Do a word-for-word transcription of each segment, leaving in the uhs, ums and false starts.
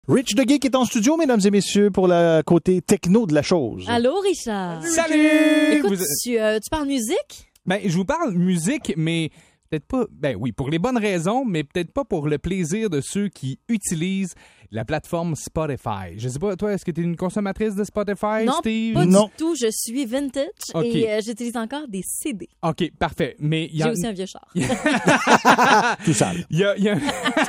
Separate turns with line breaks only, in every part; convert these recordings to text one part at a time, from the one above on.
Rich the Geek est en studio, mesdames et messieurs, pour le côté techno de la chose.
Allô, Richard.
Salut!
Écoute,
Vous...
tu, euh, tu parles musique?
Ben, je vous parle musique, mais peut-être pas... Ben oui, pour les bonnes raisons, mais peut-être pas pour le plaisir de ceux qui utilisent la plateforme Spotify. Je sais pas, toi, est-ce que tu es une consommatrice de Spotify,
non,
Steve?
pas
non,
du tout. Je suis vintage
Okay.
et euh, j'utilise encore des C D.
OK, parfait. Mais il y a...
J'ai aussi un vieux char.
tout sale.
Il y a, il y, a...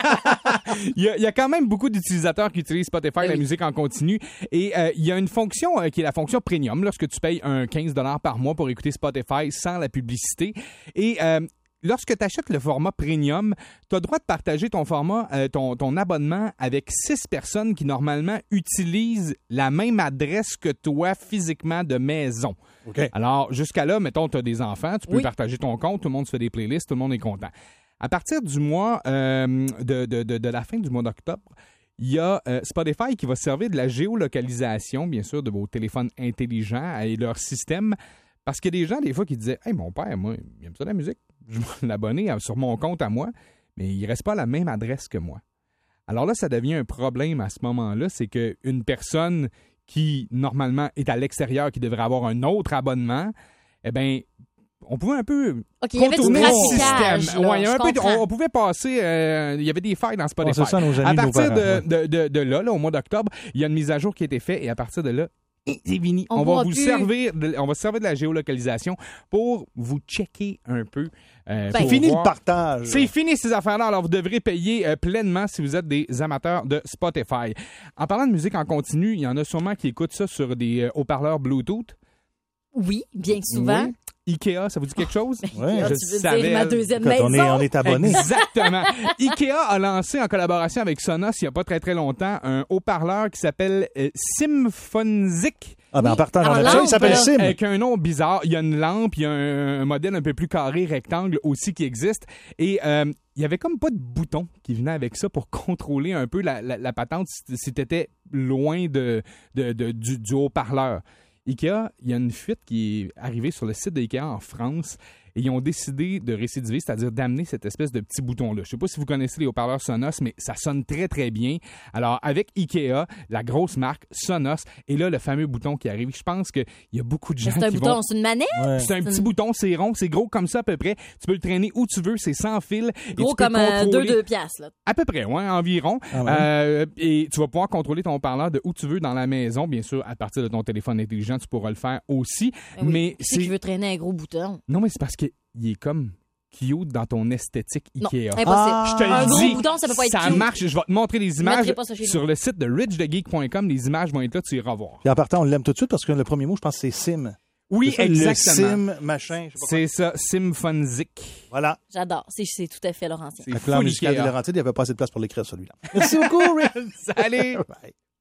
il y, a, il y a quand même beaucoup d'utilisateurs qui utilisent Spotify,
oui.
la musique en continu. Et euh, il y a une fonction euh, qui est la fonction premium, lorsque tu payes un quinze dollars par mois pour écouter Spotify sans la publicité. Et euh, lorsque tu achètes le format premium, tu as le droit de partager ton format, euh, ton, ton abonnement avec six personnes qui normalement utilisent la même adresse que toi physiquement de maison.
OK.
Alors, jusqu'à là, mettons, tu as des enfants, tu peux
Oui.
partager ton compte, tout le monde se fait des playlists, tout le monde est content. À partir du mois euh, de, de, de, de la fin du mois d'octobre, il y a euh, Spotify qui va servir de la géolocalisation, bien sûr, de vos téléphones intelligents et leur système. Parce qu'il y a des gens, des fois, qui disaient « Hey, mon père, moi, il aime ça la musique. Je vais l'abonner sur mon compte à moi, mais il ne reste pas à la même adresse que moi. » Alors là, ça devient un problème à ce moment-là. C'est qu'une personne qui, normalement, est à l'extérieur, qui devrait avoir un autre abonnement, eh bien, on pouvait un peu
OK, il y avait du
contourner le
traficage,
système.
là,
Ouais, il y avait
je
un peu,
comprends.
on, on pouvait passer... euh, il y avait des failles dans Spotify.
Ouais, c'est ça, nos amis,
à
nos
partir
parents,
de,
ouais.
de, de, de là, là, au mois d'octobre, il y a une mise à jour qui a été faite et à partir de là, c'est fini.
On
On, va
pourra
vous
plus.
servir de, on va se servir de la géolocalisation pour vous checker un peu. euh,
Ben,
pour
Fini
voir-
le partage.
C'est fini ces affaires-là, alors vous devrez payer euh, pleinement si vous êtes des amateurs de Spotify. En parlant de musique en continu, il y en a sûrement qui écoutent ça sur des euh, haut-parleurs Bluetooth.
Oui, bien souvent.
Oui. Ikea, ça vous dit quelque chose?
Ouais.
Ah,
Je
tu veux
savais.
dire ma deuxième
Écoute,
maison?
on est, on est abonnés.
Exactement. Ikea a lancé en collaboration avec Sonos il n'y a pas très très longtemps un haut-parleur qui s'appelle euh, Symphonic.
Ah, ben en
Oui,
partant,
en
j'en ai ça, il
lampe,
s'appelle
là.
Sim.
Avec un nom bizarre. Il y a une lampe, il y a un, un modèle un peu plus carré, rectangle aussi qui existe. Et euh, il y avait comme pas de bouton qui venait avec ça pour contrôler un peu la, la, la patente si, si tu étais loin de, de, de, du, du haut-parleur. Ikea, il y a une fuite qui est arrivée sur le site d'Ikea en France et ils ont décidé de récidiver, c'est-à-dire d'amener cette espèce de petit bouton-là. Je ne sais pas si vous connaissez les haut-parleurs Sonos, mais ça sonne très, très bien. Alors, avec Ikea, la grosse marque Sonos, et là, le fameux bouton qui arrive, je pense qu'il y a beaucoup de gens
C'est un
qui
bouton,
vont...
c'est une manette?
Ouais.
C'est un petit bouton, c'est rond, c'est gros comme ça à peu près. Tu peux le traîner où tu veux, c'est sans fil. et
Gros
tu peux
comme euh, deux,
contrôler-
deux piastres, là.
à peu près, ouais, environ.
Ah ouais?
Euh, et tu vas pouvoir contrôler ton haut-parleur de où tu veux dans la maison. Bien sûr, à partir de ton téléphone intelligent, tu pourras le faire aussi.
Ben oui.
Mais
Qui c'est
c'est...
qui veut traîner un gros bouton?
Non, mais c'est parce qu'il est comme cute dans ton esthétique
Non,
Ikea.
impossible.
Ah,
Je te
un
le
gros
dis,
bouton, ça peut pas être
ça
cute.
marche. Je vais te montrer les images
mettrai pas ça chez
sur
nous.
le site de rich the geek point com. Les images vont être là, tu iras voir.
Puis en partant, on l'aime tout de suite parce que le premier mot, je pense, c'est Sim.
Oui,
C'est ça,
exactement.
Le Sim, machin, je sais pas quoi.
C'est ça, Symphonic.
Voilà.
J'adore. C'est, c'est tout à fait Laurentien.
C'est
Le
fou,
plan musical de
Ikea.
Laurentide, il n'y avait pas assez de place pour l'écrire, celui-là. Merci beaucoup, Rick.
Salut!
Bye.